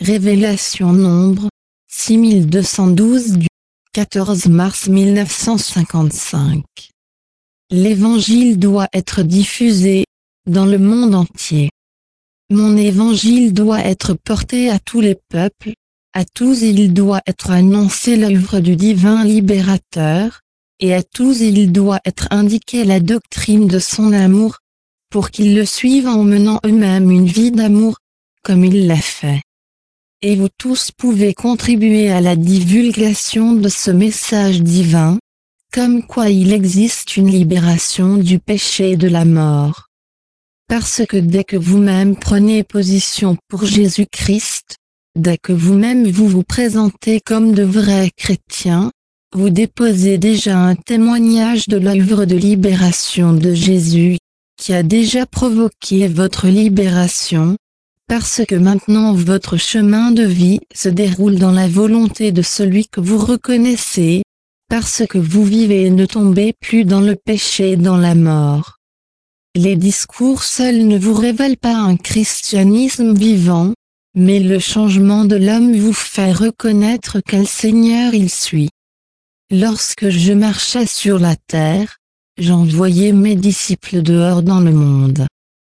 Révélation Nombre 6212 du 14 mars 1955. L'Évangile doit être diffusé dans le monde entier. Mon Évangile doit être porté à tous les peuples, à tous il doit être annoncé l'œuvre du divin libérateur, et à tous il doit être indiqué la doctrine de son amour, pour qu'ils le suivent en menant eux-mêmes une vie d'amour, comme il l'a fait. Et vous tous pouvez contribuer à la divulgation de ce message divin, comme quoi il existe une libération du péché et de la mort. Parce que dès que vous-même prenez position pour Jésus-Christ, dès que vous-même vous vous présentez comme de vrais chrétiens, vous déposez déjà un témoignage de l'œuvre de libération de Jésus, qui a déjà provoqué votre libération, parce que maintenant votre chemin de vie se déroule dans la volonté de celui que vous reconnaissez, parce que vous vivez et ne tombez plus dans le péché et dans la mort. Les discours seuls ne vous révèlent pas un christianisme vivant, mais le changement de l'homme vous fait reconnaître quel Seigneur il suit. Lorsque je marchais sur la terre, j'envoyais mes disciples dehors dans le monde.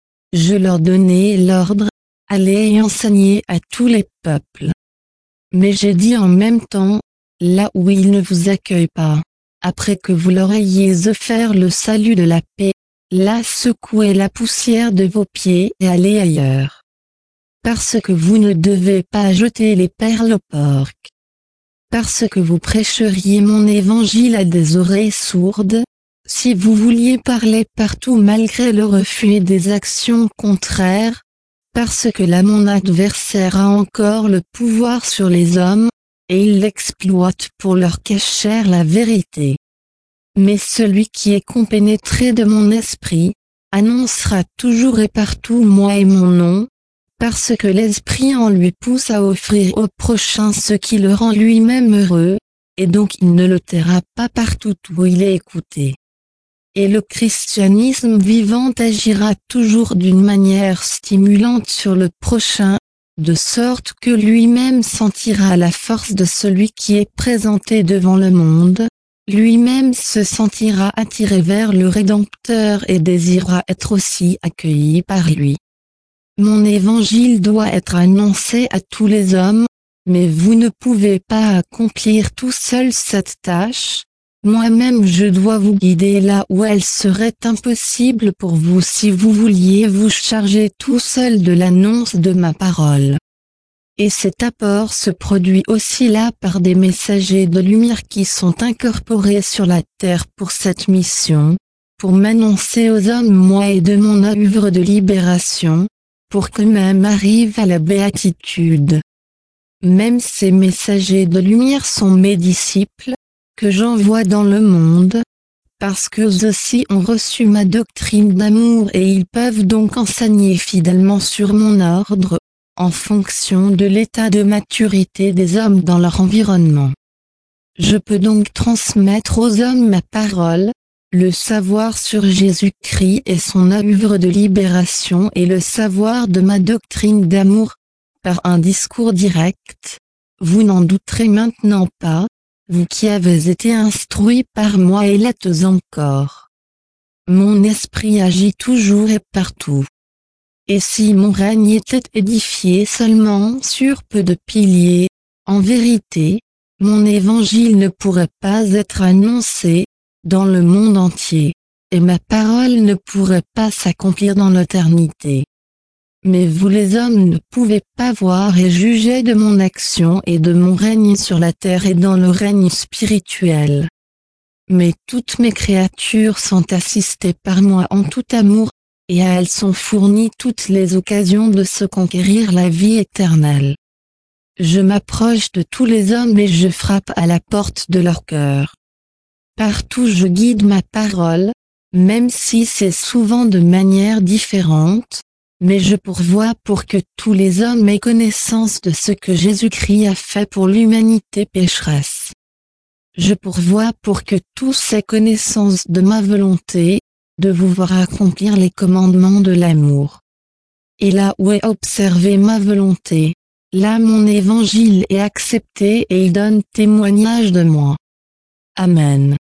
Je leur donnais l'ordre, allez et enseignez à tous les peuples. Mais j'ai dit en même temps, là où ils ne vous accueillent pas, après que vous leur ayez offert le salut de la paix, là secouez la poussière de vos pieds et allez ailleurs. Parce que vous ne devez pas jeter les perles aux porcs. Parce que vous prêcheriez mon évangile à des oreilles sourdes, si vous vouliez parler partout malgré le refus et des actions contraires, parce que là mon adversaire a encore le pouvoir sur les hommes, et il l'exploite pour leur cacher la vérité. Mais celui qui est compénétré de mon esprit, annoncera toujours et partout moi et mon nom, parce que l'esprit en lui pousse à offrir au prochain ce qui le rend lui-même heureux, et donc il ne le taira pas partout où il est écouté. Et le christianisme vivant agira toujours d'une manière stimulante sur le prochain, de sorte que lui-même sentira la force de celui qui est présenté devant le monde, lui-même se sentira attiré vers le Rédempteur et désirera être aussi accueilli par lui. Mon évangile doit être annoncé à tous les hommes, mais vous ne pouvez pas accomplir tout seul cette tâche. Moi-même je dois vous guider là où elle serait impossible pour vous si vous vouliez vous charger tout seul de l'annonce de ma parole. Et cet apport se produit aussi là par des messagers de lumière qui sont incorporés sur la terre pour cette mission, pour m'annoncer aux hommes moi et de mon œuvre de libération, pour qu'eux-mêmes arrivent à la béatitude. Même ces messagers de lumière sont mes disciples, que j'envoie dans le monde, parce qu'eux aussi ont reçu ma doctrine d'amour et ils peuvent donc enseigner fidèlement sur mon ordre, en fonction de l'état de maturité des hommes dans leur environnement. Je peux donc transmettre aux hommes ma parole, le savoir sur Jésus-Christ et son œuvre de libération et le savoir de ma doctrine d'amour, par un discours direct. Vous n'en douterez maintenant pas, vous qui avez été instruits par moi et l'êtes encore. Mon esprit agit toujours et partout. Et si mon règne était édifié seulement sur peu de piliers, en vérité, mon évangile ne pourrait pas être annoncé dans le monde entier, et ma parole ne pourrait pas s'accomplir dans l'éternité. Mais vous les hommes ne pouvez pas voir et juger de mon action et de mon règne sur la terre et dans le règne spirituel. Mais toutes mes créatures sont assistées par moi en tout amour, et à elles sont fournies toutes les occasions de se conquérir la vie éternelle. Je m'approche de tous les hommes et je frappe à la porte de leur cœur. Partout je guide ma parole, même si c'est souvent de manière différente, mais je pourvois pour que tous les hommes aient connaissance de ce que Jésus-Christ a fait pour l'humanité pécheresse. Je pourvois pour que tous aient connaissance de ma volonté, de vous voir accomplir les commandements de l'amour. Et là où est observée ma volonté, Là mon évangile est accepté et il donne témoignage de moi. Amen.